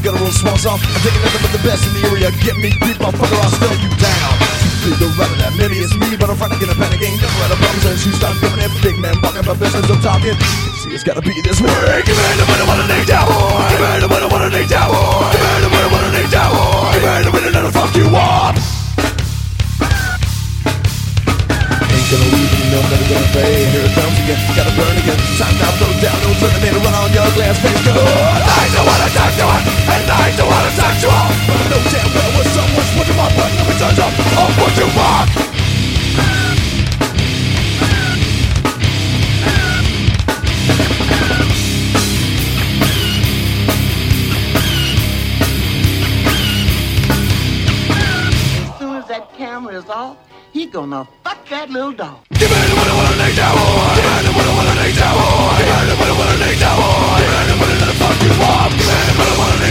got a real small song. I'm taking nothing but the best in the area. Get me, creep, motherfucker, I'll spell you down. Please don't run that. Maybe it's me, but I'm frantic in a panic. Ain't never had a problem since you start coming in. Big man, walking about business, I'm talking. See, it's gotta be this way. Give me the money, what a nigga down, boy. Give me the money, what a nigga down, boy. Give me the money, what a nigga down, boy. Give me the money, that'll fuck you up. Ain't gonna leave and you know never gonna fade. Here it comes again, gotta burn again. Time now, throw down, no Terminator, run on your glass face. Good. I don't wanna talk to her, and I don't wanna talk to her. But I know damn well when someone's putting my button up and turns up, I'll put you back. As soon as that camera is off, he gonna fuck that little dog. Give me the money, what a nigga down, boy. Give me the money, what a nigga down, boy. Give me the money, what a nigga down, boy. Give me the money, that'll fuck you up. Give me the money, what a nigga